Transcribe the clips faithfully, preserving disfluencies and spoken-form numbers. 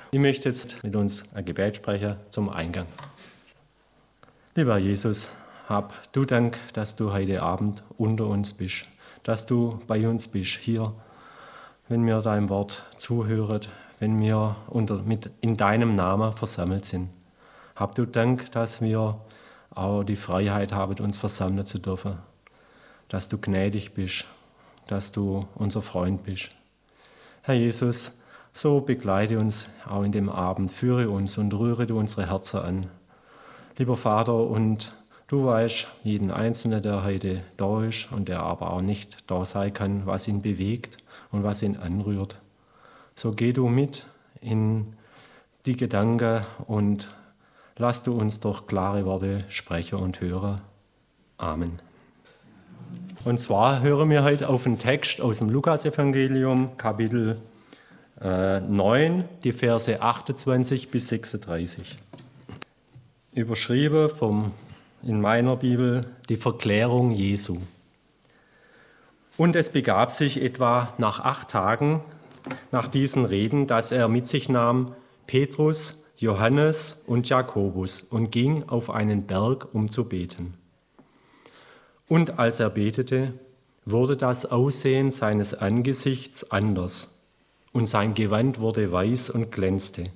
Ich möchte jetzt mit uns ein Gebet sprechen zum Eingang. Lieber Jesus, hab du Dank, dass du heute Abend unter uns bist, dass du bei uns bist, hier, wenn wir deinem Wort zuhören, wenn wir unter, mit in deinem Namen versammelt sind. Hab du Dank, dass wir auch die Freiheit haben, uns versammeln zu dürfen, dass du gnädig bist, dass du unser Freund bist. Herr Jesus, so begleite uns auch in dem Abend, führe uns und rühre du unsere Herzen an. Lieber Vater, und du weißt jeden Einzelnen, der heute da ist und der aber auch nicht da sein kann, was ihn bewegt und was ihn anrührt. So geh du mit in die Gedanken und lass du uns durch klare Worte sprechen und hören. Amen. Und zwar hören wir heute auf einen Text aus dem Lukasevangelium, Kapitel äh, neun, die Verse achtundzwanzig bis sechsunddreißig. Überschrieben vom, in meiner Bibel die Verklärung Jesu. Und es begab sich etwa nach acht Tagen nach diesen Reden, dass er mit sich nahm Petrus, Johannes und Jakobus und ging auf einen Berg, um zu beten. Und als er betete, wurde das Aussehen seines Angesichts anders, und sein Gewand wurde weiß und glänzte.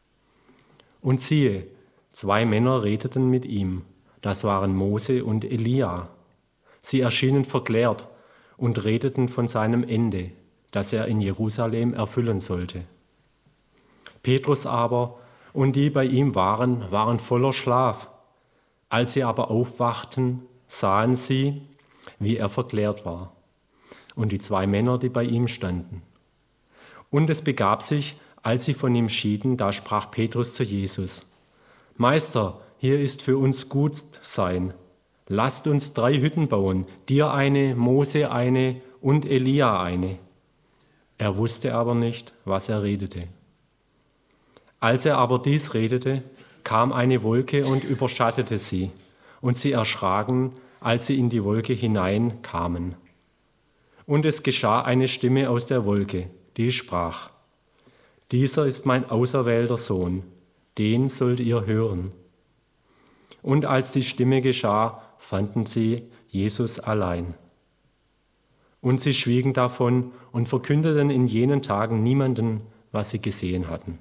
Und siehe, zwei Männer redeten mit ihm, das waren Mose und Elia. Sie erschienen verklärt und redeten von seinem Ende, das er in Jerusalem erfüllen sollte. Petrus aber und die bei ihm waren, waren voller Schlaf. Als sie aber aufwachten, sahen sie, wie er verklärt war, und die zwei Männer, die bei ihm standen. Und es begab sich, als sie von ihm schieden, da sprach Petrus zu Jesus: Meister, hier ist für uns gut sein. Lasst uns drei Hütten bauen, dir eine, Mose eine und Elia eine. Er wusste aber nicht, was er redete. Als er aber dies redete, kam eine Wolke und überschattete sie, und sie erschraken, als sie in die Wolke hineinkamen. Und es geschah eine Stimme aus der Wolke, die sprach: Dieser ist mein auserwählter Sohn, den sollt ihr hören. Und als die Stimme geschah, fanden sie Jesus allein. Und sie schwiegen davon und verkündeten in jenen Tagen niemanden, was sie gesehen hatten.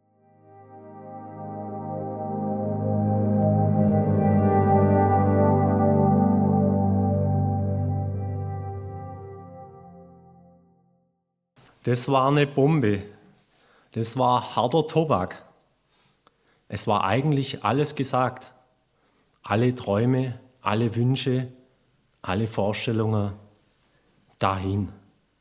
Das war eine Bombe. Das war harter Tobak. Es war eigentlich alles gesagt. Alle Träume, alle Wünsche, alle Vorstellungen dahin.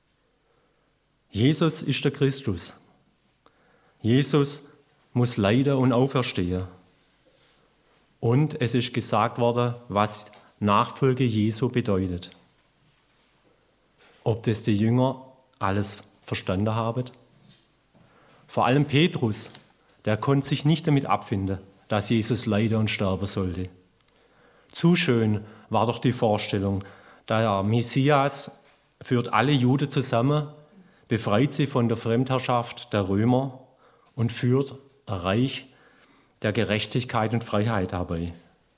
Jesus ist der Christus. Jesus muss leiden und auferstehen. Und es ist gesagt worden, was Nachfolge Jesu bedeutet. Ob das die Jünger alles verstanden haben? Vor allem Petrus, der konnte sich nicht damit abfinden, dass Jesus leiden und sterben sollte. Zu schön war doch die Vorstellung, der Messias führt alle Juden zusammen, befreit sie von der Fremdherrschaft der Römer und führt ein Reich der Gerechtigkeit und Freiheit herbei.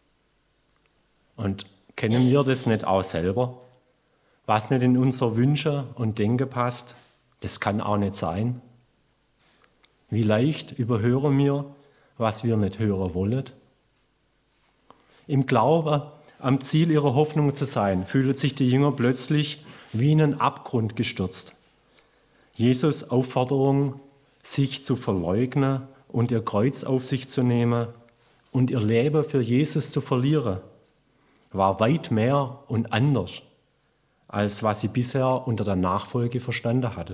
Und kennen wir das nicht auch selber? Was nicht in unsere Wünsche und Denken passt, das kann auch nicht sein. Wie leicht überhören wir, was wir nicht hören wollen. Im Glauben, am Ziel ihrer Hoffnung zu sein, fühlen sich die Jünger plötzlich wie in einen Abgrund gestürzt. Jesus' Aufforderung, sich zu verleugnen und ihr Kreuz auf sich zu nehmen und ihr Leben für Jesus zu verlieren, war weit mehr und anders, als was sie bisher unter der Nachfolge verstanden hatten.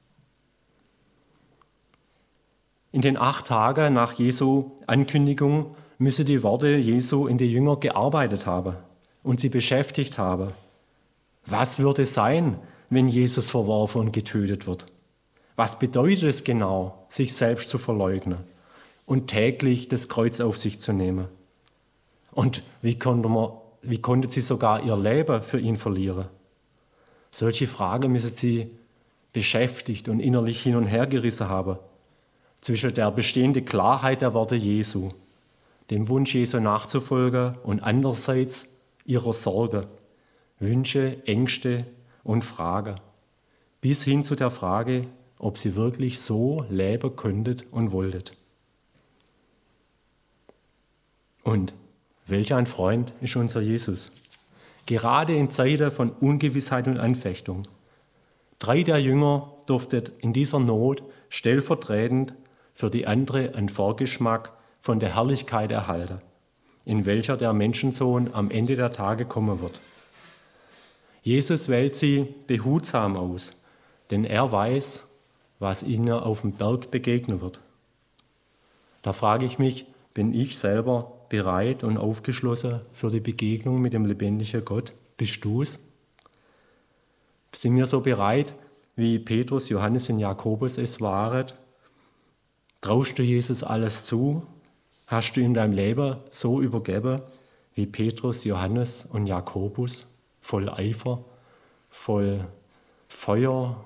In den acht Tagen nach Jesu Ankündigung müsse die Worte Jesu in die Jünger gearbeitet haben und sie beschäftigt haben. Was würde sein, wenn Jesus verworfen und getötet wird? Was bedeutet es genau, sich selbst zu verleugnen und täglich das Kreuz auf sich zu nehmen? Und wie konnte, man, wie konnte sie sogar ihr Leben für ihn verlieren? Solche Fragen müssen sie beschäftigt und innerlich hin und her gerissen haben. zwischen der bestehenden Klarheit der Worte Jesu, dem Wunsch Jesu nachzufolgen und andererseits ihrer Sorge, Wünsche, Ängste und Fragen, bis hin zu der Frage, ob sie wirklich so leben könntet und wolltet. Und welch ein Freund ist unser Jesus, gerade in Zeiten von Ungewissheit und Anfechtung. Drei der Jünger durften in dieser Not stellvertretend für die andere einen Vorgeschmack von der Herrlichkeit erhalten, in welcher der Menschensohn am Ende der Tage kommen wird. Jesus wählt sie behutsam aus, denn er weiß, was ihnen auf dem Berg begegnen wird. Da frage ich mich, bin ich selber bereit und aufgeschlossen für die Begegnung mit dem lebendigen Gott? Bist du's? Sind wir so bereit, wie Petrus, Johannes und Jakobus es waren? Traust du Jesus alles zu? Hast du ihm dein Leben so übergeben, wie Petrus, Johannes und Jakobus? Voll Eifer, voll Feuer.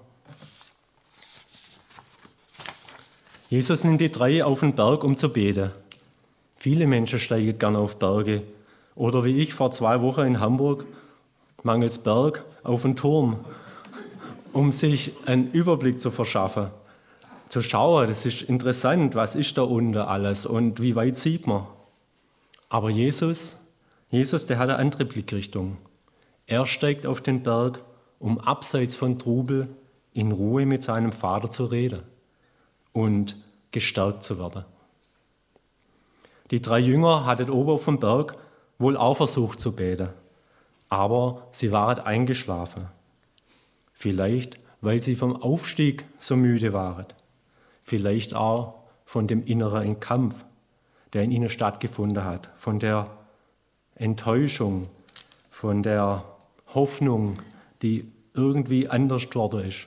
Jesus nimmt die drei auf den Berg, um zu beten. Viele Menschen steigen gerne auf Berge. Oder wie ich vor zwei Wochen in Hamburg, mangels Berg, auf den Turm, um sich einen Überblick zu verschaffen. Zu schauen, das ist interessant, was ist da unten alles und wie weit sieht man. Aber Jesus, Jesus, der hat eine andere Blickrichtung. Er steigt auf den Berg, um abseits von Trubel in Ruhe mit seinem Vater zu reden und gestärkt zu werden. Die drei Jünger hatten oben auf dem Berg wohl auch versucht zu beten, aber sie waren eingeschlafen. Vielleicht, weil sie vom Aufstieg so müde waren. Vielleicht auch von dem inneren Kampf, der in ihnen stattgefunden hat, von der Enttäuschung, von der Hoffnung, die irgendwie anders geworden ist.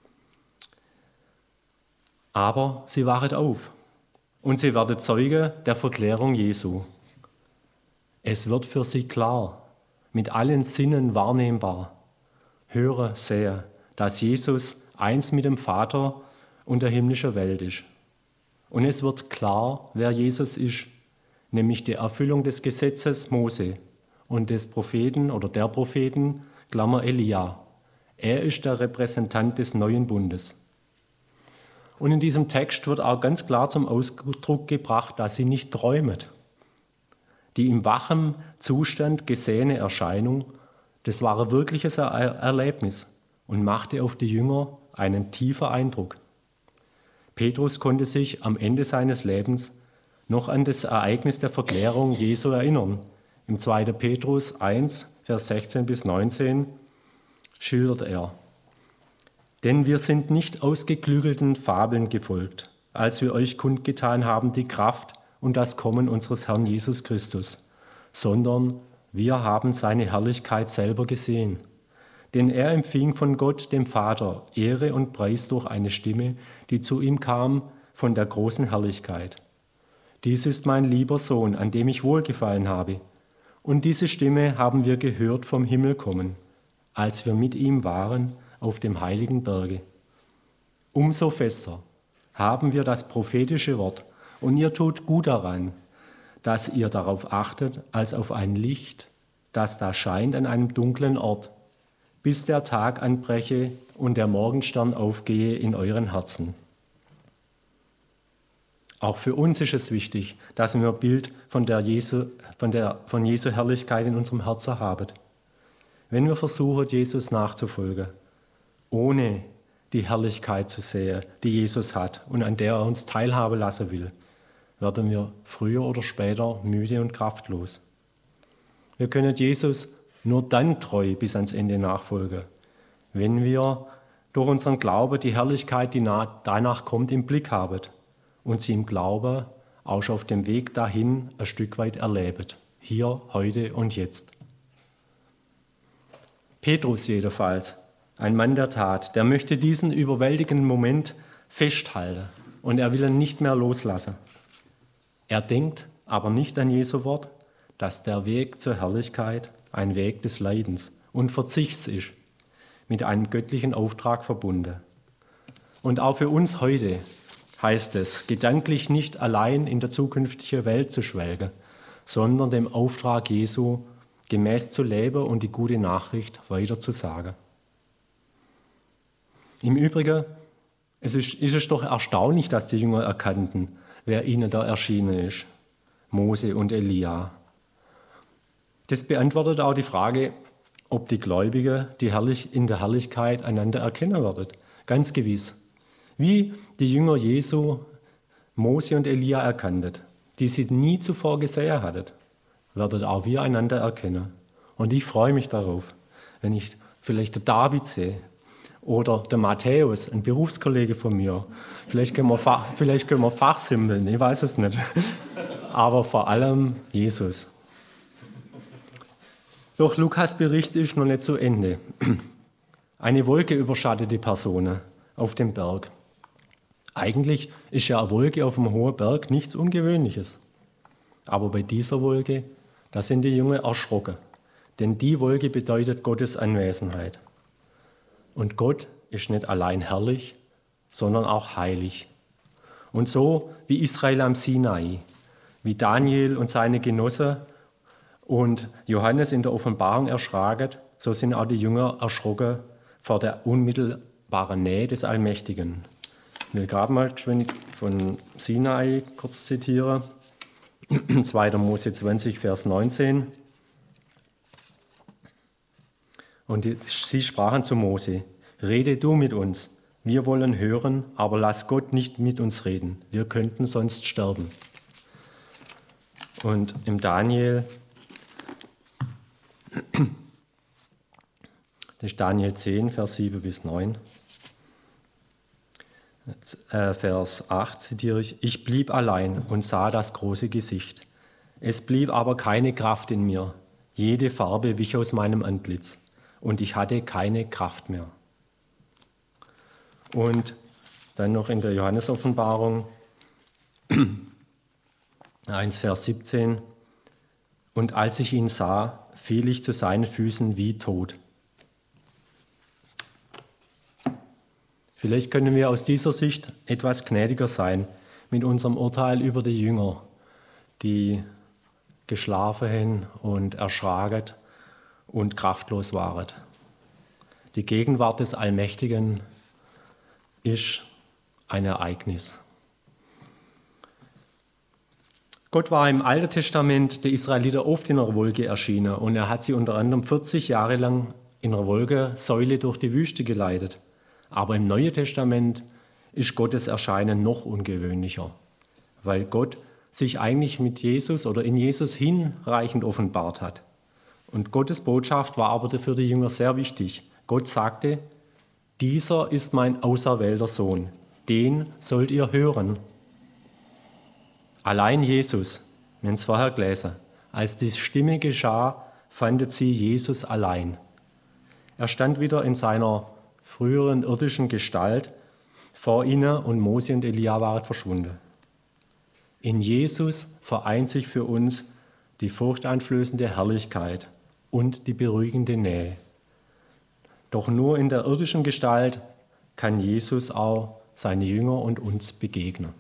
Aber sie wachen auf und sie werden Zeuge der Verklärung Jesu. Es wird für sie klar, mit allen Sinnen wahrnehmbar, höre, sehe, dass Jesus eins mit dem Vater und der himmlischen Welt ist. Und es wird klar, wer Jesus ist, nämlich die Erfüllung des Gesetzes Mose und des Propheten oder der Propheten, Klammer Elia. Er ist der Repräsentant des neuen Bundes. Und in diesem Text wird auch ganz klar zum Ausdruck gebracht, dass sie nicht träumen. Die im wachen Zustand gesehene Erscheinung, das war ein wirkliches Erlebnis und machte auf die Jünger einen tiefen Eindruck. Petrus konnte sich am Ende seines Lebens noch an das Ereignis der Verklärung Jesu erinnern. Im zweiten Petrus eins, Vers sechzehn bis neunzehn schildert er: Denn wir sind nicht ausgeklügelten Fabeln gefolgt, als wir euch kundgetan haben die Kraft und das Kommen unseres Herrn Jesus Christus, sondern wir haben seine Herrlichkeit selber gesehen. Denn er empfing von Gott, dem Vater, Ehre und Preis durch eine Stimme, die zu ihm kam von der großen Herrlichkeit. Dies ist mein lieber Sohn, an dem ich wohlgefallen habe. Und diese Stimme haben wir gehört vom Himmel kommen, als wir mit ihm waren auf dem heiligen Berge. Umso fester haben wir das prophetische Wort, und ihr tut gut daran, dass ihr darauf achtet, als auf ein Licht, das da scheint an einem dunklen Ort, bis der Tag anbreche und der Morgenstern aufgehe in euren Herzen. Auch für uns ist es wichtig, dass wir ein Bild von der Jesu, von der, von Jesu Herrlichkeit in unserem Herzen haben. Wenn wir versuchen, Jesus nachzufolgen, ohne die Herrlichkeit zu sehen, die Jesus hat und an der er uns teilhaben lassen will, werden wir früher oder später müde und kraftlos. Wir können Jesus nur dann treu bis ans Ende nachfolgen, wenn wir durch unseren Glauben die Herrlichkeit, die danach kommt, im Blick haben und sie im Glauben auch schon auf dem Weg dahin ein Stück weit erleben. Hier, heute und jetzt. Petrus jedenfalls, ein Mann der Tat, der möchte diesen überwältigenden Moment festhalten und er will ihn nicht mehr loslassen. Er denkt aber nicht an Jesu Wort, dass der Weg zur Herrlichkeit ein Weg des Leidens und Verzichts ist, mit einem göttlichen Auftrag verbunden. Und auch für uns heute heißt es, gedanklich nicht allein in der zukünftigen Welt zu schwelgen, sondern dem Auftrag Jesu gemäß zu leben und die gute Nachricht weiterzusagen. Im Übrigen, es ist, ist es doch erstaunlich, dass die Jünger erkannten, wer ihnen da erschienen ist, Mose und Elia. Das beantwortet auch die Frage, ob die Gläubigen die herrlich, in der Herrlichkeit einander erkennen werden. Ganz gewiss. Wie die Jünger Jesu Mose und Elia erkannten, die sie nie zuvor gesehen hatten, werden auch wir einander erkennen. Und ich freue mich darauf, wenn ich vielleicht den David sehe oder den Matthäus, ein Berufskollege von mir. Vielleicht können wir, Fach, vielleicht können wir fachsimpeln, ich weiß es nicht. Aber vor allem Jesus. Doch Lukas Bericht ist noch nicht zu Ende. Eine Wolke überschattet die Personen auf dem Berg. Eigentlich ist ja eine Wolke auf einem hohen Berg nichts Ungewöhnliches. Aber bei dieser Wolke, da sind die Jünger erschrocken. Denn die Wolke bedeutet Gottes Anwesenheit. Und Gott ist nicht allein herrlich, sondern auch heilig. Und so wie Israel am Sinai, wie Daniel und seine Genossen und Johannes in der Offenbarung erschraken, so sind auch die Jünger erschrocken vor der unmittelbaren Nähe des Allmächtigen. Ich will gerade mal geschwind von Sinai kurz zitieren. zweiter Mose zwanzig, Vers neunzehn. Und die, sie sprachen zu Mose: Rede du mit uns, wir wollen hören, aber lass Gott nicht mit uns reden, wir könnten sonst sterben. Und im Daniel, das ist Daniel zehn, Vers sieben bis neun. Vers acht zitiere ich: Ich blieb allein und sah das große Gesicht. Es blieb aber keine Kraft in mir. Jede Farbe wich aus meinem Antlitz und ich hatte keine Kraft mehr. Und dann noch in der Johannes-Offenbarung eins, Vers siebzehn. Und als ich ihn sah, fiel ich zu seinen Füßen wie tot. Vielleicht können wir aus dieser Sicht etwas gnädiger sein mit unserem Urteil über die Jünger, die geschlafen haben und erschraken und kraftlos waren. Die Gegenwart des Allmächtigen ist ein Ereignis. Gott war im Alten Testament der Israeliten oft in einer Wolke erschienen und er hat sie unter anderem vierzig Jahre lang in einer Wolkensäule durch die Wüste geleitet. Aber im Neuen Testament ist Gottes Erscheinen noch ungewöhnlicher, weil Gott sich eigentlich mit Jesus oder in Jesus hinreichend offenbart hat. Und Gottes Botschaft war aber für die Jünger sehr wichtig. Gott sagte: Dieser ist mein auserwählter Sohn, den sollt ihr hören. Allein Jesus, wir haben es vorher gelesen, als die Stimme geschah, fandet sie Jesus allein. Er stand wieder in seiner früheren irdischen Gestalt vor ihnen und Mose und Elia waren verschwunden. In Jesus vereint sich für uns die furchteinflößende Herrlichkeit und die beruhigende Nähe. Doch nur in der irdischen Gestalt kann Jesus auch seine Jünger und uns begegnen.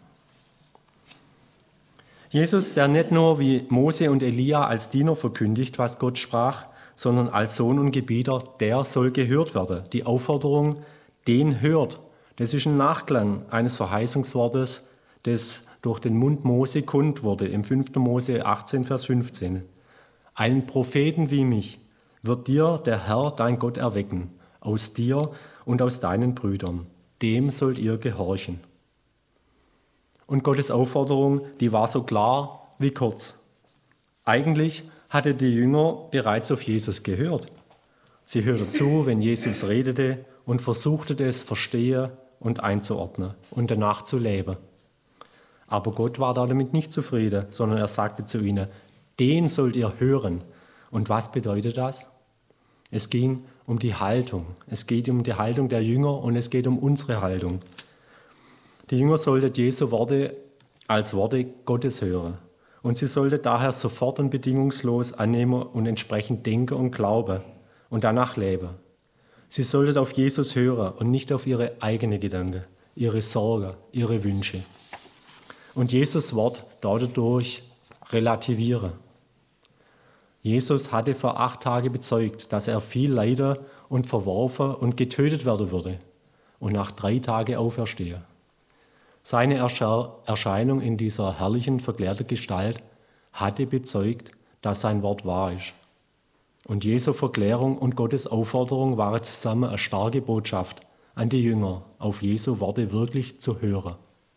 Jesus, der nicht nur wie Mose und Elia als Diener verkündigt, was Gott sprach, sondern als Sohn und Gebieter, der soll gehört werden. Die Aufforderung, den hört, das ist ein Nachklang eines Verheißungswortes, das durch den Mund Mose kund wurde, im fünften Mose achtzehn, Vers fünfzehn. Einen Propheten wie mich wird dir der Herr, dein Gott, erwecken, aus dir und aus deinen Brüdern. Dem sollt ihr gehorchen. Und Gottes Aufforderung, die war so klar wie kurz. Eigentlich hatte die Jünger bereits auf Jesus gehört. Sie hörten zu, wenn Jesus redete und versuchten es verstehen und einzuordnen und danach zu leben. Aber Gott war damit nicht zufrieden, sondern er sagte zu ihnen: Den sollt ihr hören. Und was bedeutet das? Es ging um die Haltung. Es geht um die Haltung der Jünger und es geht um unsere Haltung. Die Jünger sollten Jesu Worte als Worte Gottes hören. Und sie sollten daher sofort und bedingungslos annehmen und entsprechend denken und glauben und danach leben. Sie sollten auf Jesus hören und nicht auf ihre eigenen Gedanken, ihre Sorgen, ihre Wünsche. Und Jesus' Wort dadurch relativieren. Jesus hatte vor acht Tagen bezeugt, dass er viel leiden und verworfen und getötet werden würde und nach drei Tagen auferstehe. Seine Erscheinung in dieser herrlichen, verklärten Gestalt hatte bezeugt, dass sein Wort wahr ist. Und Jesu Verklärung und Gottes Aufforderung waren zusammen eine starke Botschaft an die Jünger, auf Jesu Worte wirklich zu hören.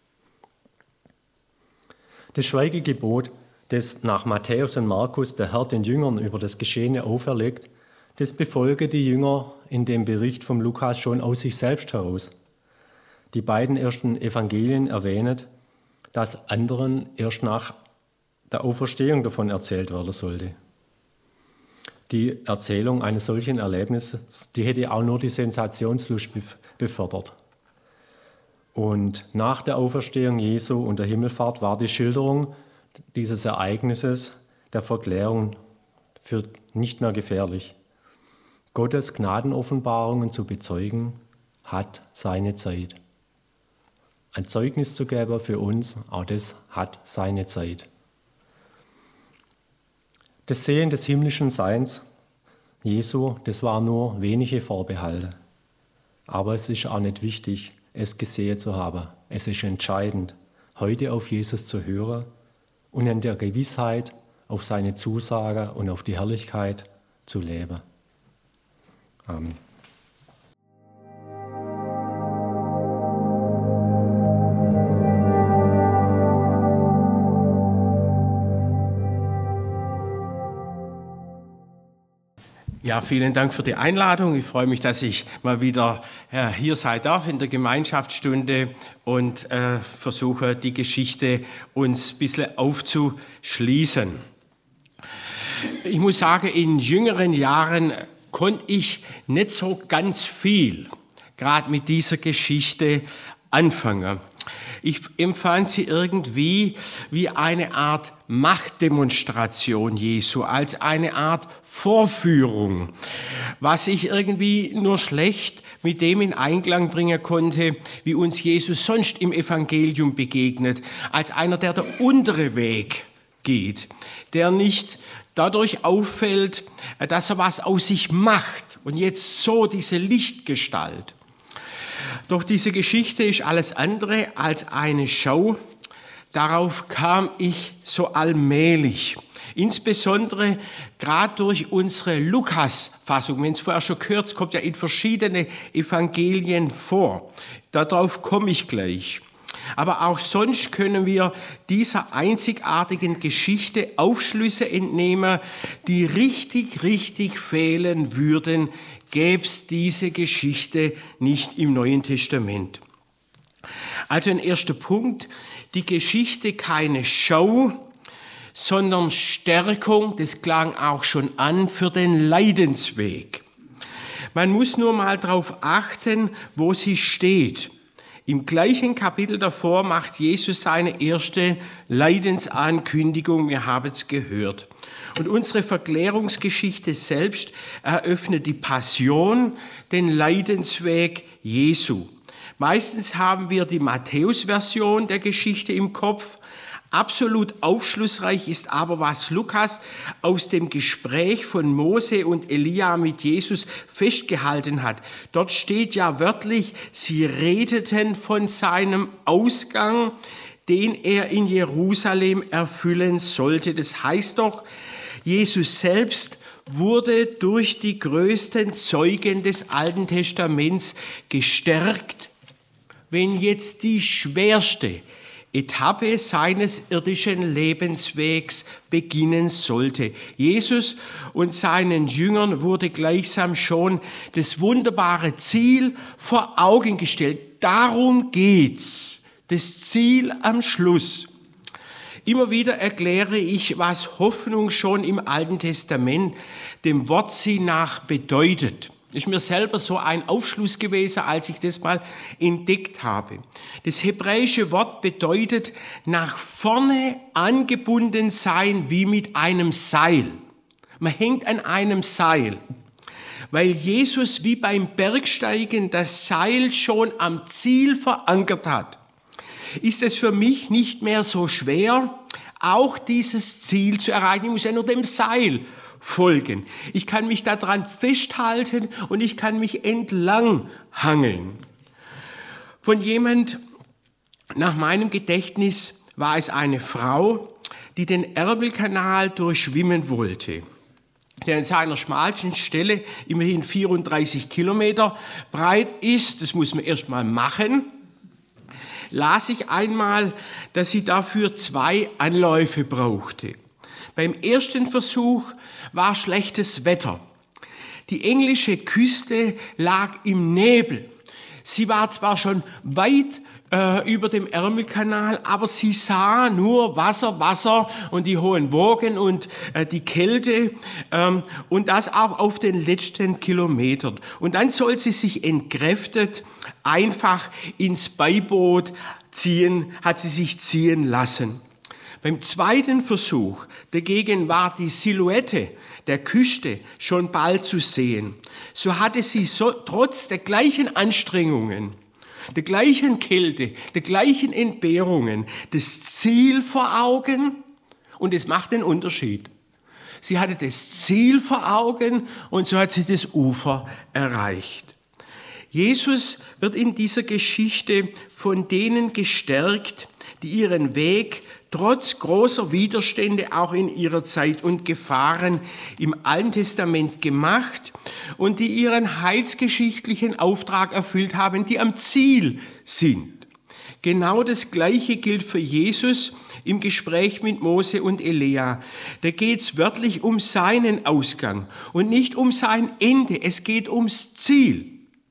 Das Schweigegebot, das nach Matthäus und Markus der Herr den Jüngern über das Geschehene auferlegt, das befolgen die Jünger in dem Bericht vom Lukas schon aus sich selbst heraus. Die beiden ersten Evangelien erwähnen, dass anderen erst nach der Auferstehung davon erzählt werden sollte. Die Erzählung eines solchen Erlebnisses, die hätte auch nur die Sensationslust befördert. Und nach der Auferstehung Jesu und der Himmelfahrt war die Schilderung dieses Ereignisses der Verklärung für nicht mehr gefährlich. Gottes Gnadenoffenbarungen zu bezeugen, hat seine Zeit. Ein Zeugnis zu geben für uns, auch das hat seine Zeit. Das Sehen des himmlischen Seins Jesu, das war nur wenige Vorbehalte. Aber es ist auch nicht wichtig, es gesehen zu haben. Es ist entscheidend, heute auf Jesus zu hören und in der Gewissheit auf seine Zusage und auf die Herrlichkeit zu leben. Amen. Ja, vielen Dank für die Einladung. Ich freue mich, dass ich mal wieder äh, hier sein darf in der Gemeinschaftsstunde und äh, versuche, die Geschichte uns ein bisschen aufzuschließen. Ich muss sagen, in jüngeren Jahren konnte ich nicht so ganz viel, gerade mit dieser Geschichte, anfangen. Ich empfand sie irgendwie wie eine Art Machtdemonstration Jesu, als eine Art Vorführung, was ich irgendwie nur schlecht mit dem in Einklang bringen konnte, wie uns Jesus sonst im Evangelium begegnet, als einer, der der untere Weg geht, der nicht dadurch auffällt, dass er was aus sich macht und jetzt so diese Lichtgestalt. Doch diese Geschichte ist alles andere als eine Schau. Darauf kam ich so allmählich. Insbesondere gerade durch unsere Lukas-Fassung. Wir haben es vorher schon gehört, es kommt ja in verschiedene Evangelien vor. Darauf komme ich gleich. Aber auch sonst können wir dieser einzigartigen Geschichte Aufschlüsse entnehmen, die richtig, richtig fehlen würden, gäbe es diese Geschichte nicht im Neuen Testament. Also ein erster Punkt, die Geschichte keine Schau, sondern Stärkung, das klang auch schon an, für den Leidensweg. Man muss nur mal darauf achten, wo sie steht. Im gleichen Kapitel davor macht Jesus seine erste Leidensankündigung, wir haben es gehört. Und unsere Verklärungsgeschichte selbst eröffnet die Passion, den Leidensweg Jesu. Meistens haben wir die Matthäus-Version der Geschichte im Kopf. Absolut aufschlussreich ist aber, was Lukas aus dem Gespräch von Mose und Elia mit Jesus festgehalten hat. Dort steht ja wörtlich, sie redeten von seinem Ausgang, den er in Jerusalem erfüllen sollte. Das heißt doch, Jesus selbst wurde durch die größten Zeugen des Alten Testaments gestärkt, wenn jetzt die schwerste Etappe seines irdischen Lebenswegs beginnen sollte. Jesus und seinen Jüngern wurde gleichsam schon das wunderbare Ziel vor Augen gestellt. Darum geht's. Das Ziel am Schluss. Immer wieder erkläre ich, was Hoffnung schon im Alten Testament dem Wortsinn nach bedeutet. Ist mir selber so ein Aufschluss gewesen, als ich das mal entdeckt habe. Das hebräische Wort bedeutet nach vorne angebunden sein wie mit einem Seil. Man hängt an einem Seil. weil Jesus wie beim Bergsteigen das Seil schon am Ziel verankert hat, ist es für mich nicht mehr so schwer, auch dieses Ziel zu erreichen. Ich muss ja nur dem Seil folgen. Ich kann mich daran festhalten und ich kann mich entlang hangeln. Von jemand, nach meinem Gedächtnis, war es eine Frau, die den Ärmelkanal durchschwimmen wollte, der an seiner schmalsten Stelle immerhin vierunddreißig Kilometer breit ist. Das muss man erst mal machen. Las ich einmal, dass sie dafür zwei Anläufe brauchte. Beim ersten Versuch war schlechtes Wetter. Die englische Küste lag im Nebel. Sie war zwar schon weit äh, über dem Ärmelkanal, aber sie sah nur Wasser, Wasser und die hohen Wogen und äh, die Kälte ähm, und das auch auf den letzten Kilometern. Und dann soll sie sich entkräftet einfach ins Beiboot ziehen, hat sie sich ziehen lassen. Beim zweiten Versuch dagegen war die Silhouette der Küste schon bald zu sehen. So hatte sie so, trotz der gleichen Anstrengungen, der gleichen Kälte, der gleichen Entbehrungen das Ziel vor Augen und es macht den Unterschied. Sie hatte das Ziel vor Augen und so hat sie das Ufer erreicht. Jesus wird in dieser Geschichte von denen gestärkt, die ihren Weg trotz großer Widerstände auch in ihrer Zeit und Gefahren im Alten Testament gemacht und die ihren heilsgeschichtlichen Auftrag erfüllt haben, die am Ziel sind. Genau das Gleiche gilt für Jesus im Gespräch mit Mose und Elia. Da geht es wörtlich um seinen Ausgang und nicht um sein Ende. Es geht ums Ziel.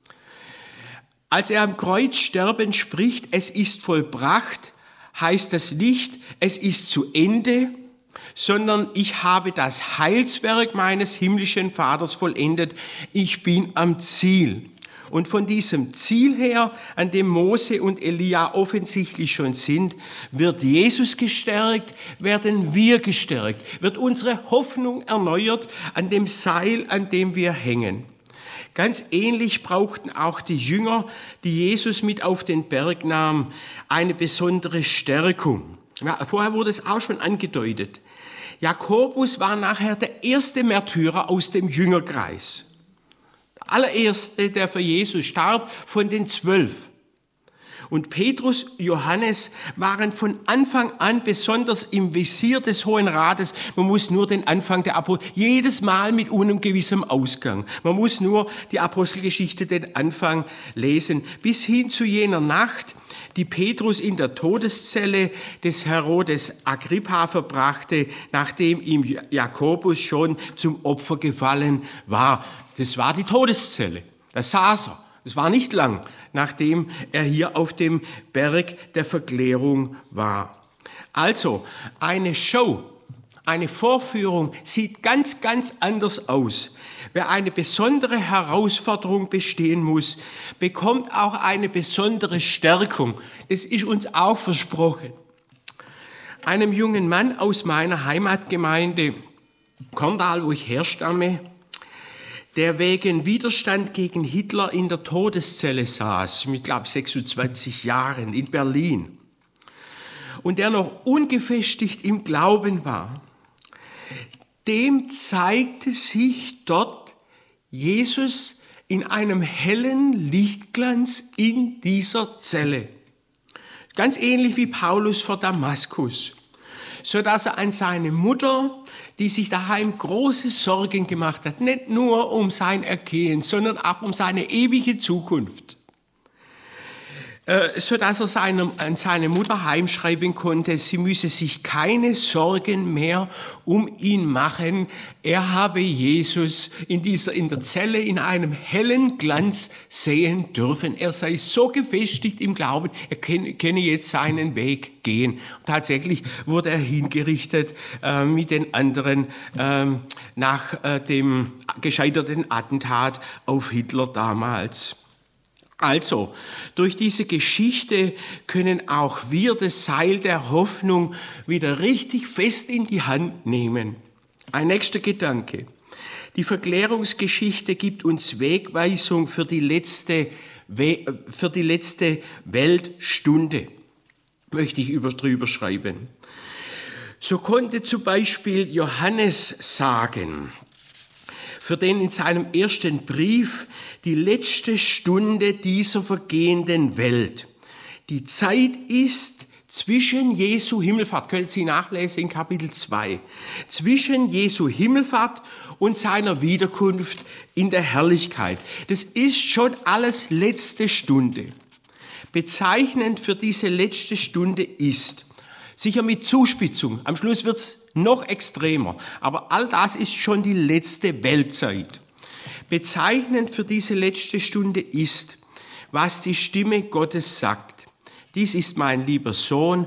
Als er am Kreuz sterbend spricht, es ist vollbracht, heißt das nicht, es ist zu Ende, sondern ich habe das Heilswerk meines himmlischen Vaters vollendet. Ich bin am Ziel. Und von diesem Ziel her, an dem Mose und Elia offensichtlich schon sind, wird Jesus gestärkt, werden wir gestärkt, wird unsere Hoffnung erneuert an dem Seil, an dem wir hängen. Ganz ähnlich brauchten auch die Jünger, die Jesus mit auf den Berg nahm, eine besondere Stärkung. Ja, vorher wurde es auch schon angedeutet. Jakobus war nachher der erste Märtyrer aus dem Jüngerkreis. Der allererste, der für Jesus starb, von den zwölf. Und Petrus, Johannes waren von Anfang an besonders im Visier des Hohen Rates. Man muss nur den Anfang der Apostel, jedes Mal mit ungewissem Ausgang. Man muss nur die Apostelgeschichte, den Anfang lesen, bis hin zu jener Nacht, die Petrus in der Todeszelle des Herodes Agrippa verbrachte, nachdem ihm Jakobus schon zum Opfer gefallen war. Das war die Todeszelle. Da saß er. Es war nicht lang, nachdem er hier auf dem Berg der Verklärung war. Also, eine Show, eine Vorführung sieht ganz, ganz anders aus. Wer eine besondere Herausforderung bestehen muss, bekommt auch eine besondere Stärkung. Das ist uns auch versprochen. Einem jungen Mann aus meiner Heimatgemeinde Korndal, wo ich herstamme, der wegen Widerstand gegen Hitler in der Todeszelle saß, mit, glaube ich, sechsundzwanzig Jahren in Berlin, und der noch ungefestigt im Glauben war, dem zeigte sich dort Jesus in einem hellen Lichtglanz in dieser Zelle. Ganz ähnlich wie Paulus vor Damaskus, sodass er an seine Mutter, die sich daheim große Sorgen gemacht hat, nicht nur um sein Ergehen, sondern auch um seine ewige Zukunft, äh, sodass er seinem, an seine Mutter heimschreiben konnte, sie müsse sich keine Sorgen mehr um ihn machen. Er habe Jesus in, dieser, in der Zelle in einem hellen Glanz sehen dürfen. Er sei so gefestigt im Glauben, er kenne, kenne jetzt seinen Weg gehen. Und tatsächlich wurde er hingerichtet äh, mit den anderen äh, nach äh, dem gescheiterten Attentat auf Hitler damals. Also, durch diese Geschichte können auch wir das Seil der Hoffnung wieder richtig fest in die Hand nehmen. Ein nächster Gedanke. Die Verklärungsgeschichte gibt uns Wegweisung für die letzte, für die letzte Weltstunde, möchte ich drüber schreiben. So konnte zum Beispiel Johannes sagen, für den in seinem ersten Brief die letzte Stunde dieser vergehenden Welt. Die Zeit ist zwischen Jesu Himmelfahrt, können Sie nachlesen in Kapitel zwei, zwischen Jesu Himmelfahrt und seiner Wiederkunft in der Herrlichkeit. Das ist schon alles letzte Stunde. Bezeichnend für diese letzte Stunde ist, sicher mit Zuspitzung, am Schluss wird es noch extremer, aber all das ist schon die letzte Weltzeit. Bezeichnend für diese letzte Stunde ist, was die Stimme Gottes sagt. Dies ist mein lieber Sohn,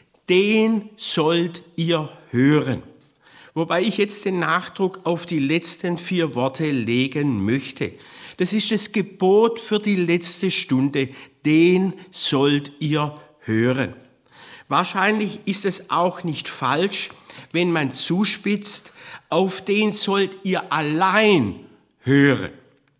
den sollt ihr hören. Wobei ich jetzt den Nachdruck auf die letzten vier Worte legen möchte. Das ist das Gebot für die letzte Stunde, den sollt ihr hören. Wahrscheinlich ist es auch nicht falsch, wenn man zuspitzt, auf den sollt ihr allein hören.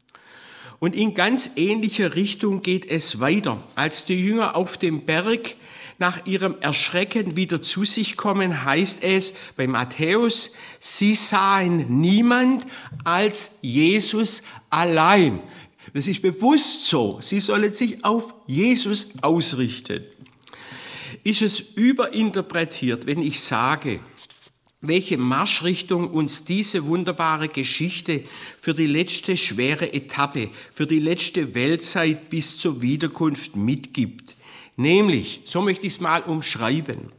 Und in ganz ähnlicher Richtung geht es weiter. Als die Jünger auf dem Berg nach ihrem Erschrecken wieder zu sich kommen, heißt es bei Matthäus, sie sahen niemand als Jesus allein. Das ist bewusst so. Sie sollen sich auf Jesus ausrichten. Ist es überinterpretiert, wenn ich sage, welche Marschrichtung uns diese wunderbare Geschichte für die letzte schwere Etappe, für die letzte Weltzeit bis zur Wiederkunft mitgibt. Nämlich, so möchte ich es mal umschreiben,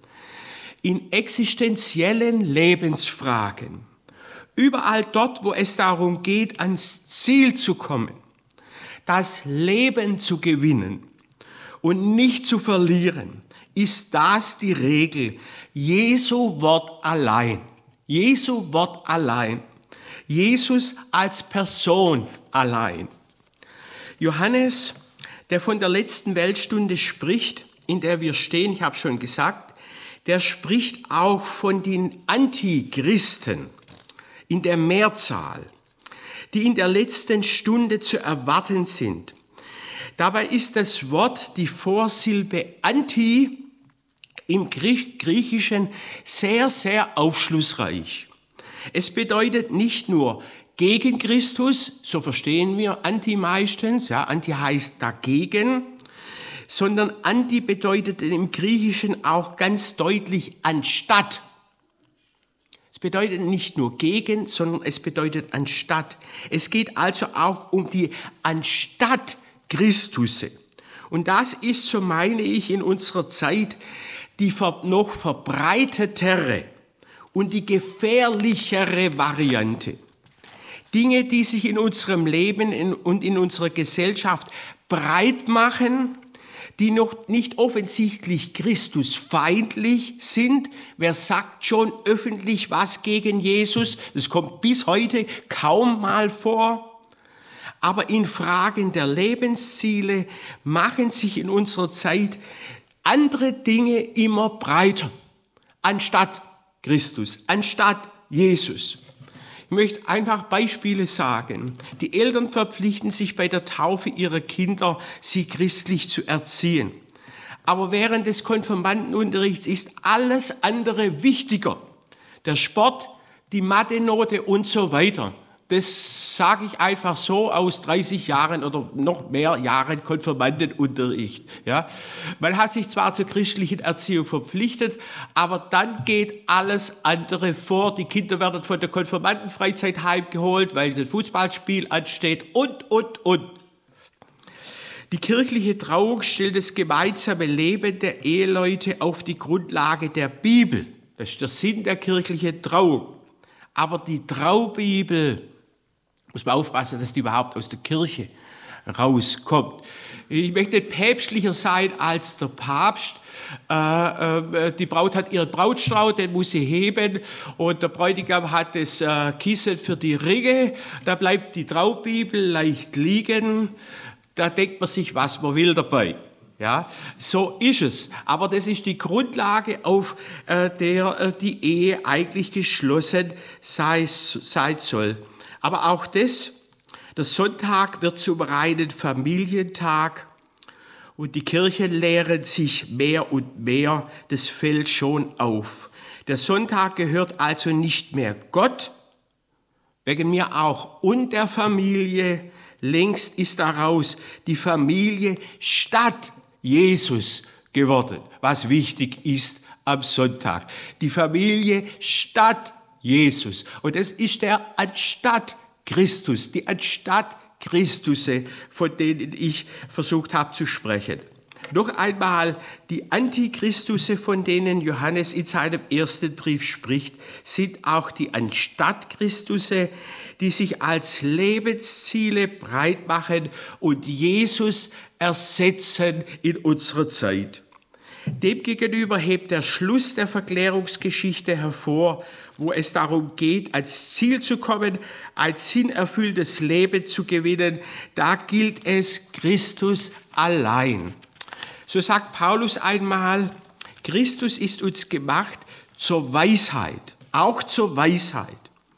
in existenziellen Lebensfragen, überall dort, wo es darum geht, ans Ziel zu kommen, das Leben zu gewinnen und nicht zu verlieren, ist das die Regel. Jesu Wort allein. Jesu Wort allein. Jesus als Person allein. Johannes, der von der letzten Weltstunde spricht, in der wir stehen, ich habe schon gesagt, der spricht auch von den Antichristen in der Mehrzahl, die in der letzten Stunde zu erwarten sind. Dabei ist das Wort, die Vorsilbe anti, im Griechischen sehr, sehr aufschlussreich. Es bedeutet nicht nur gegen Christus, so verstehen wir Anti meistens, ja, Anti heißt dagegen, sondern Anti bedeutet im Griechischen auch ganz deutlich anstatt. Es bedeutet nicht nur gegen, sondern es bedeutet anstatt. Es geht also auch um die anstatt Christusse. Und das ist, so meine ich, in unserer Zeit die noch verbreitetere und die gefährlichere Variante. Dinge, die sich in unserem Leben und in unserer Gesellschaft breit machen, die noch nicht offensichtlich christusfeindlich sind. Wer sagt schon öffentlich was gegen Jesus? Das kommt bis heute kaum mal vor. Aber in Fragen der Lebensziele machen sich in unserer Zeit andere Dinge immer breiter, anstatt Christus, anstatt Jesus. Ich möchte einfach Beispiele sagen. Die Eltern verpflichten sich bei der Taufe ihrer Kinder, sie christlich zu erziehen. Aber während des Konfirmandenunterrichts ist alles andere wichtiger. Der Sport, die Mathe-Note und so weiter. Das sage ich einfach so aus dreißig Jahren oder noch mehr Jahren Konfirmandenunterricht. Ja. Man hat sich zwar zur christlichen Erziehung verpflichtet, aber dann geht alles andere vor. Die Kinder werden von der Konfirmandenfreizeit heimgeholt, weil das Fußballspiel ansteht und, und, und. Die kirchliche Trauung stellt das gemeinsame Leben der Eheleute auf die Grundlage der Bibel. Das ist der Sinn der kirchlichen Trauung. Aber die Traubibel, muss man aufpassen, dass die überhaupt aus der Kirche rauskommt. Ich möchte nicht päpstlicher sein als der Papst. Äh, äh, die Braut hat ihren Brautstrauß, den muss sie heben, und der Bräutigam hat das äh, Kissen für die Ringe. Da bleibt die Traubibel leicht liegen. Da denkt man sich, was man will dabei. Ja, so ist es. Aber das ist die Grundlage, auf äh, der äh, die Ehe eigentlich geschlossen sei, sein soll. Aber auch das, der Sonntag wird zum reinen Familientag und die Kirchen leeren sich mehr und mehr, das fällt schon auf. Der Sonntag gehört also nicht mehr Gott, wegen mir auch, und der Familie. Längst ist daraus die Familie statt Jesus geworden, was wichtig ist am Sonntag. Die Familie statt Jesus. Und es ist der anstatt Christus, die anstatt Christusse, von denen ich versucht habe zu sprechen. Noch einmal, die Antichristusse, von denen Johannes in seinem ersten Brief spricht, sind auch die Anstatt-Christusse, die sich als Lebensziele breit machen und Jesus ersetzen in unserer Zeit. Demgegenüber hebt der Schluss der Verklärungsgeschichte hervor, wo es darum geht, ans Ziel zu kommen, ein sinnerfülltes Leben zu gewinnen. Da gilt es Christus allein. So sagt Paulus einmal, Christus ist uns gemacht zur Weisheit, auch zur Weisheit.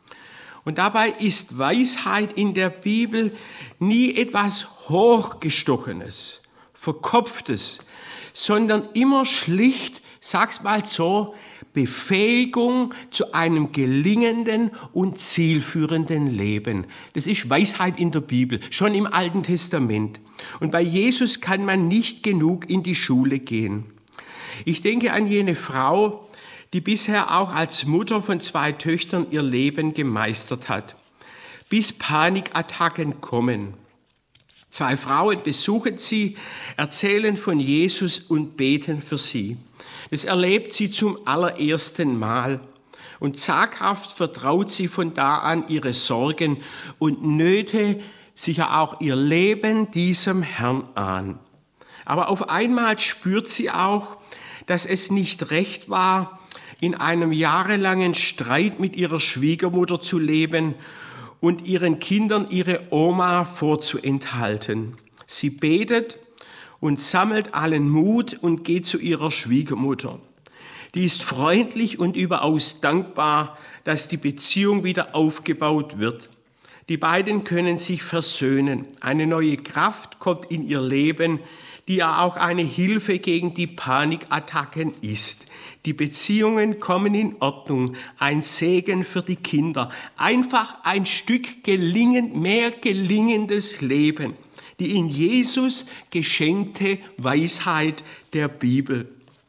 Und dabei ist Weisheit in der Bibel nie etwas Hochgestochenes, Verkopftes, sondern immer schlicht, sag's mal so, Befähigung zu einem gelingenden und zielführenden Leben. Das ist Weisheit in der Bibel, schon im Alten Testament. Und bei Jesus kann man nicht genug in die Schule gehen. Ich denke an jene Frau, die bisher auch als Mutter von zwei Töchtern ihr Leben gemeistert hat, bis Panikattacken kommen. Zwei Frauen besuchen sie, erzählen von Jesus und beten für sie. Das erlebt sie zum allerersten Mal und zaghaft vertraut sie von da an ihre Sorgen und Nöte, sicher auch ihr Leben diesem Herrn an. Aber auf einmal spürt sie auch, dass es nicht recht war, in einem jahrelangen Streit mit ihrer Schwiegermutter zu leben und ihren Kindern ihre Oma vorzuenthalten. Sie betet und sammelt allen Mut und geht zu ihrer Schwiegermutter. Die ist freundlich und überaus dankbar, dass die Beziehung wieder aufgebaut wird. Die beiden können sich versöhnen. Eine neue Kraft kommt in ihr Leben, die ja auch eine Hilfe gegen die Panikattacken ist. Die Beziehungen kommen in Ordnung, ein Segen für die Kinder. Einfach ein Stück gelingend, mehr gelingendes Leben. Die in Jesus geschenkte Weisheit der Bibel.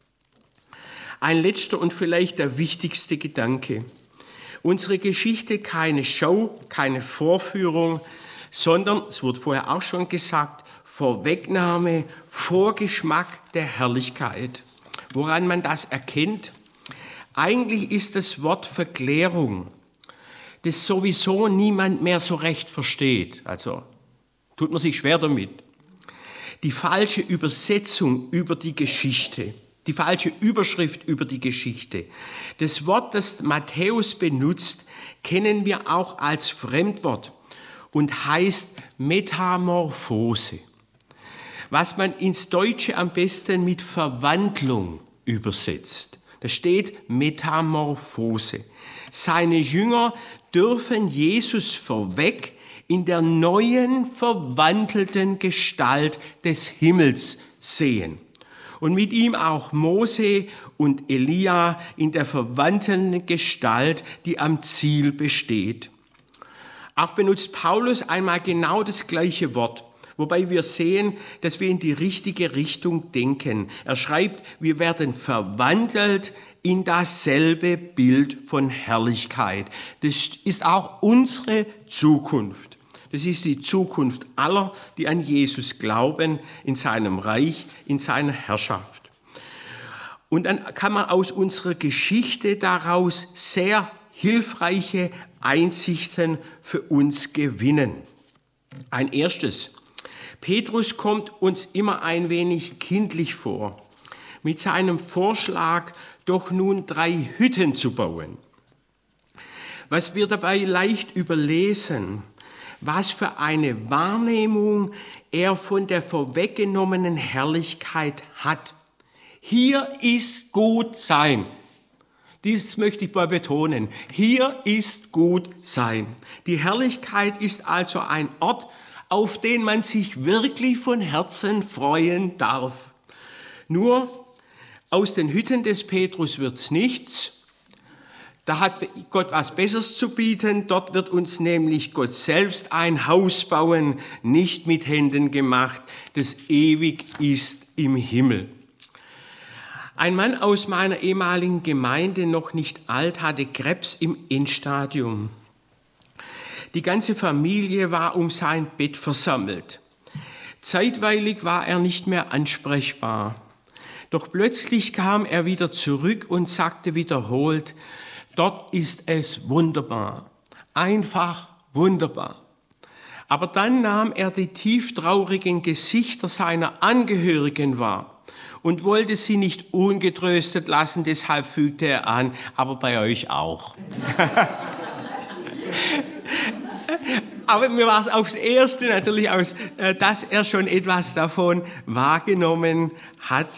Ein letzter und vielleicht der wichtigste Gedanke. Unsere Geschichte keine Show, keine Vorführung, sondern, es wurde vorher auch schon gesagt, Vorwegnahme, Vorgeschmack der Herrlichkeit. Woran man das erkennt? Eigentlich ist das Wort Verklärung, das sowieso niemand mehr so recht versteht. Also tut man sich schwer damit. Die falsche Übersetzung über die Geschichte, die falsche Überschrift über die Geschichte. Das Wort, das Matthäus benutzt, kennen wir auch als Fremdwort und heißt Metamorphose, was man ins Deutsche am besten mit Verwandlung übersetzt. Da steht Metamorphose. Seine Jünger dürfen Jesus vorweg in der neuen, verwandelten Gestalt des Himmels sehen. Und mit ihm auch Mose und Elia in der verwandelten Gestalt, die am Ziel besteht. Auch benutzt Paulus einmal genau das gleiche Wort, wobei wir sehen, dass wir in die richtige Richtung denken. Er schreibt, wir werden verwandelt in dasselbe Bild von Herrlichkeit. Das ist auch unsere Zukunft. Das ist die Zukunft aller, die an Jesus glauben, in seinem Reich, in seiner Herrschaft. Und dann kann man aus unserer Geschichte daraus sehr hilfreiche Einsichten für uns gewinnen. Ein erstes: Petrus kommt uns immer ein wenig kindlich vor, mit seinem Vorschlag, doch nun drei Hütten zu bauen. Was wir dabei leicht überlesen, was für eine Wahrnehmung er von der vorweggenommenen Herrlichkeit hat. Hier ist gut sein. Dies möchte ich mal betonen. Hier ist gut sein. Die Herrlichkeit ist also ein Ort, auf den man sich wirklich von Herzen freuen darf. Nur aus den Hütten des Petrus wird's nichts. Da hat Gott was Besseres zu bieten. Dort wird uns nämlich Gott selbst ein Haus bauen, nicht mit Händen gemacht, das ewig ist im Himmel. Ein Mann aus meiner ehemaligen Gemeinde, noch nicht alt, hatte Krebs im Endstadium. Die ganze Familie war um sein Bett versammelt. Zeitweilig war er nicht mehr ansprechbar. Doch plötzlich kam er wieder zurück und sagte wiederholt, dort ist es wunderbar, einfach wunderbar. Aber dann nahm er die tieftraurigen Gesichter seiner Angehörigen wahr und wollte sie nicht ungetröstet lassen, deshalb fügte er an, aber bei euch auch. Aber mir war es aufs Erste natürlich aus, dass er schon etwas davon wahrgenommen hat,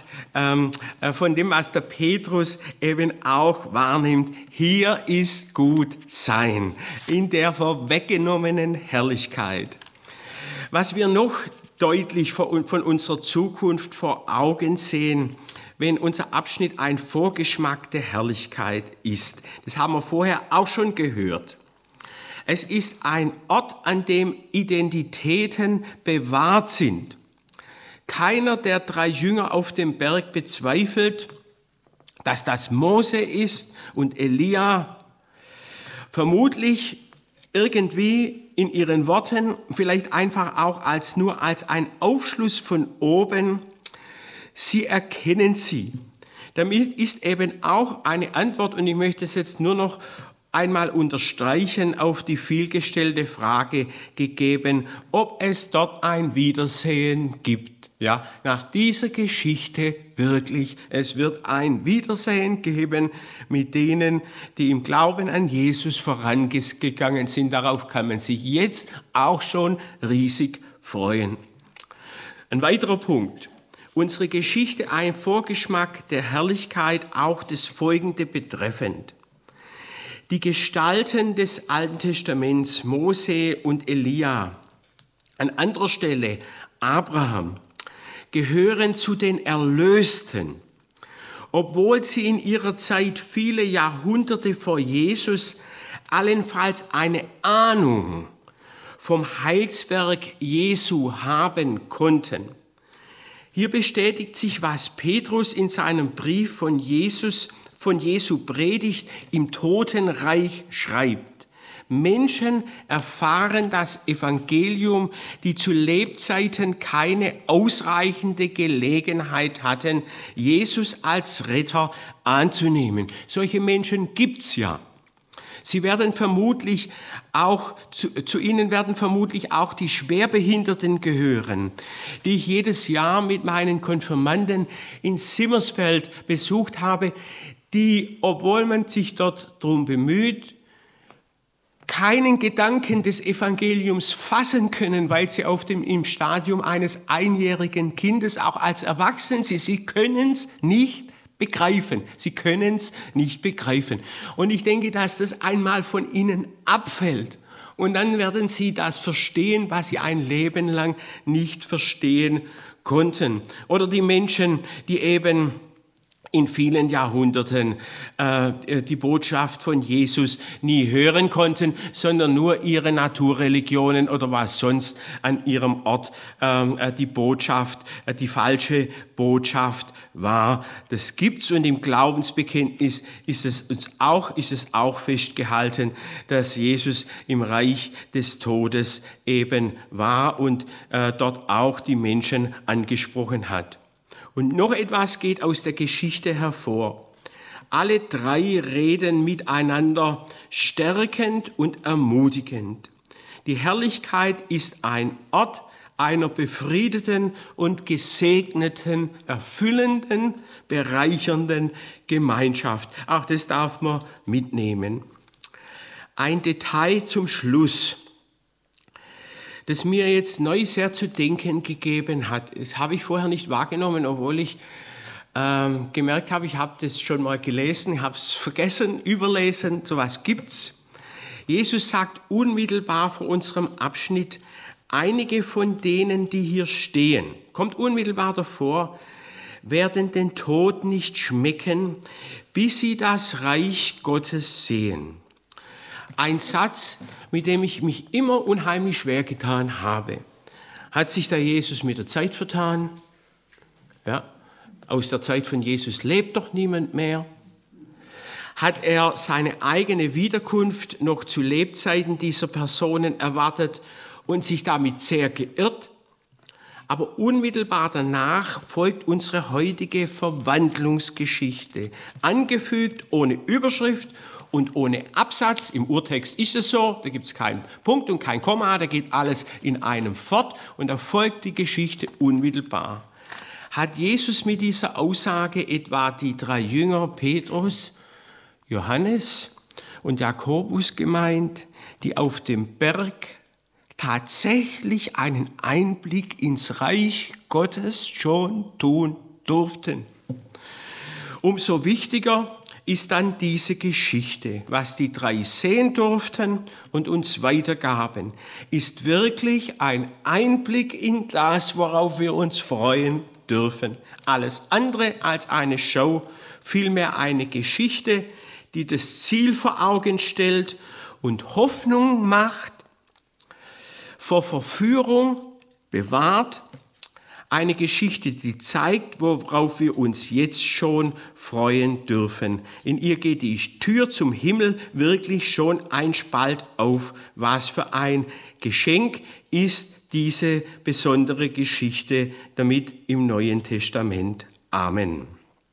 von dem, was der Petrus eben auch wahrnimmt. Hier ist gut sein, in der vorweggenommenen Herrlichkeit. Was wir noch deutlich von unserer Zukunft vor Augen sehen, wenn unser Abschnitt ein Vorgeschmack der Herrlichkeit ist. Das haben wir vorher auch schon gehört. Es ist ein Ort, an dem Identitäten bewahrt sind. Keiner der drei Jünger auf dem Berg bezweifelt, dass das Mose ist und Elia. Vermutlich irgendwie in ihren Worten, vielleicht einfach auch als nur als ein Aufschluss von oben, sie erkennen sie. Damit ist eben auch eine Antwort, und ich möchte es jetzt nur noch einmal unterstreichen, auf die vielgestellte Frage gegeben, ob es dort ein Wiedersehen gibt. Ja, nach dieser Geschichte wirklich, es wird ein Wiedersehen geben mit denen, die im Glauben an Jesus vorangegangen sind. Darauf kann man sich jetzt auch schon riesig freuen. Ein weiterer Punkt. Unsere Geschichte ein Vorgeschmack der Herrlichkeit, auch das Folgende betreffend. Die Gestalten des Alten Testaments, Mose und Elia, an anderer Stelle Abraham, gehören zu den Erlösten. Obwohl sie in ihrer Zeit viele Jahrhunderte vor Jesus allenfalls eine Ahnung vom Heilswerk Jesu haben konnten. Hier bestätigt sich, was Petrus in seinem Brief von Jesus von Jesu Predigt im Totenreich schreibt. Menschen erfahren das Evangelium, die zu Lebzeiten keine ausreichende Gelegenheit hatten, Jesus als Retter anzunehmen. Solche Menschen gibt's ja. Sie werden vermutlich auch, zu, zu ihnen werden vermutlich auch die Schwerbehinderten gehören, die ich jedes Jahr mit meinen Konfirmanden in Simmersfeld besucht habe, die, obwohl man sich dort drum bemüht, keinen Gedanken des Evangeliums fassen können, weil sie auf dem, im Stadium eines einjährigen Kindes auch als Erwachsenen sind. Sie können es nicht begreifen. Sie können es nicht begreifen. Und ich denke, dass das einmal von ihnen abfällt. Und dann werden sie das verstehen, was sie ein Leben lang nicht verstehen konnten. Oder die Menschen, die eben in vielen Jahrhunderten äh, die Botschaft von Jesus nie hören konnten, sondern nur ihre Naturreligionen oder was sonst an ihrem Ort äh, die Botschaft, äh, die falsche Botschaft war. Das gibt's, und im Glaubensbekenntnis ist es uns auch, ist es auch festgehalten, dass Jesus im Reich des Todes eben war und äh, dort auch die Menschen angesprochen hat. Und noch etwas geht aus der Geschichte hervor. Alle drei reden miteinander stärkend und ermutigend. Die Herrlichkeit ist ein Ort einer befriedeten und gesegneten, erfüllenden, bereichernden Gemeinschaft. Auch das darf man mitnehmen. Ein Detail zum Schluss, das mir jetzt neu sehr zu denken gegeben hat. Das habe ich vorher nicht wahrgenommen, obwohl ich ähm, gemerkt habe, ich habe das schon mal gelesen, ich habe es vergessen, überlesen, sowas gibt's. Jesus sagt unmittelbar vor unserem Abschnitt, einige von denen, die hier stehen, kommt unmittelbar davor, werden den Tod nicht schmecken, bis sie das Reich Gottes sehen. Ein Satz, mit dem ich mich immer unheimlich schwer getan habe. Hat sich der Jesus mit der Zeit vertan? Ja, aus der Zeit von Jesus lebt doch niemand mehr. Hat er seine eigene Wiederkunft noch zu Lebzeiten dieser Personen erwartet und sich damit sehr geirrt? Aber unmittelbar danach folgt unsere heutige Verwandlungsgeschichte, angefügt ohne Überschrift und ohne Absatz. Im Urtext ist es so, da gibt es keinen Punkt und kein Komma, da geht alles in einem fort und da folgt die Geschichte unmittelbar. Hat Jesus mit dieser Aussage etwa die drei Jünger Petrus, Johannes und Jakobus gemeint, die auf dem Berg tatsächlich einen Einblick ins Reich Gottes schon tun durften? Umso wichtiger ist dann diese Geschichte. Was die drei sehen durften und uns weitergaben, ist wirklich ein Einblick in das, worauf wir uns freuen dürfen. Alles andere als eine Show, vielmehr eine Geschichte, die das Ziel vor Augen stellt und Hoffnung macht, vor Verführung bewahrt. Eine Geschichte, die zeigt, worauf wir uns jetzt schon freuen dürfen. In ihr geht die Tür zum Himmel wirklich schon ein Spalt auf. Was für ein Geschenk ist diese besondere Geschichte damit im Neuen Testament. Amen.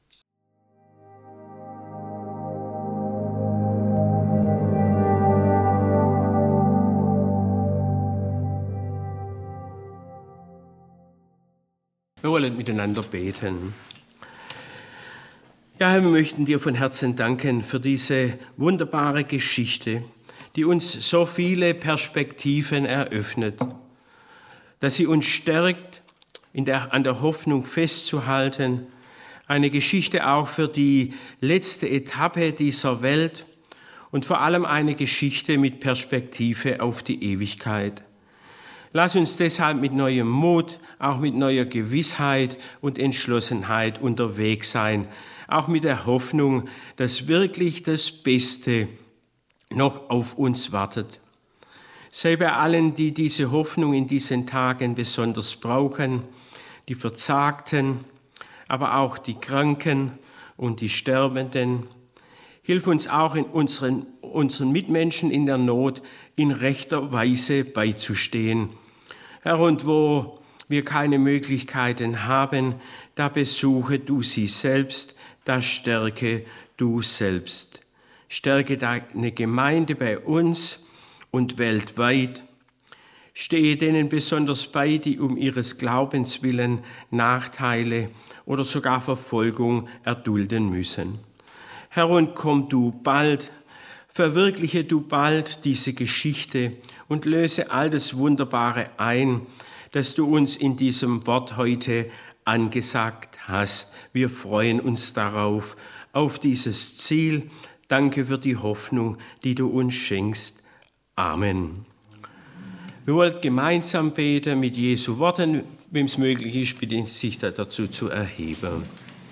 Wir wollen miteinander beten. Ja, Herr, wir möchten dir von Herzen danken für diese wunderbare Geschichte, die uns so viele Perspektiven eröffnet, dass sie uns stärkt, in der, an der Hoffnung festzuhalten. Eine Geschichte auch für die letzte Etappe dieser Welt und vor allem eine Geschichte mit Perspektive auf die Ewigkeit. Lass uns deshalb mit neuem Mut, auch mit neuer Gewissheit und Entschlossenheit unterwegs sein, auch mit der Hoffnung, dass wirklich das Beste noch auf uns wartet. Sei bei allen, die diese Hoffnung in diesen Tagen besonders brauchen, die Verzagten, aber auch die Kranken und die Sterbenden. Hilf uns auch in unseren, unseren Mitmenschen in der Not in rechter Weise beizustehen. Herr, und wo wir keine Möglichkeiten haben, da besuche du sie selbst, da stärke du selbst. Stärke deine Gemeinde bei uns und weltweit. Stehe denen besonders bei, die um ihres Glaubens willen Nachteile oder sogar Verfolgung erdulden müssen. Herr, und komm du bald, verwirkliche du bald diese Geschichte und löse all das Wunderbare ein, das du uns in diesem Wort heute angesagt hast. Wir freuen uns darauf, auf dieses Ziel. Danke für die Hoffnung, die du uns schenkst. Amen. Wir wollen gemeinsam beten mit Jesu Worten. Wem es möglich ist, bitte ich sich dazu zu erheben.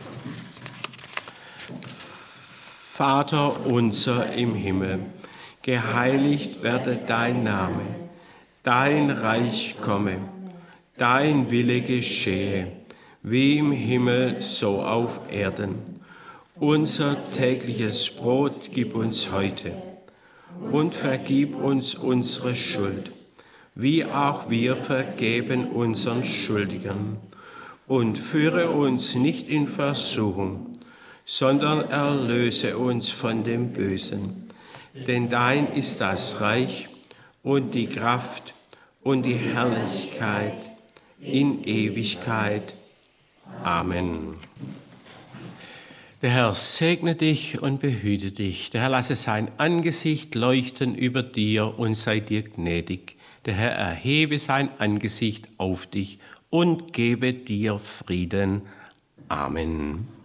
Vater unser im Himmel, geheiligt werde dein Name, dein Reich komme, dein Wille geschehe, wie im Himmel so auf Erden. Unser tägliches Brot gib uns heute und vergib uns unsere Schuld, wie auch wir vergeben unseren Schuldigern. Und führe uns nicht in Versuchung, sondern erlöse uns von dem Bösen. Denn dein ist das Reich und die Kraft und die Herrlichkeit in Ewigkeit. Amen. Der Herr segne dich und behüte dich. Der Herr lasse sein Angesicht leuchten über dir und sei dir gnädig. Der Herr erhebe sein Angesicht auf dich und gebe dir Frieden. Amen.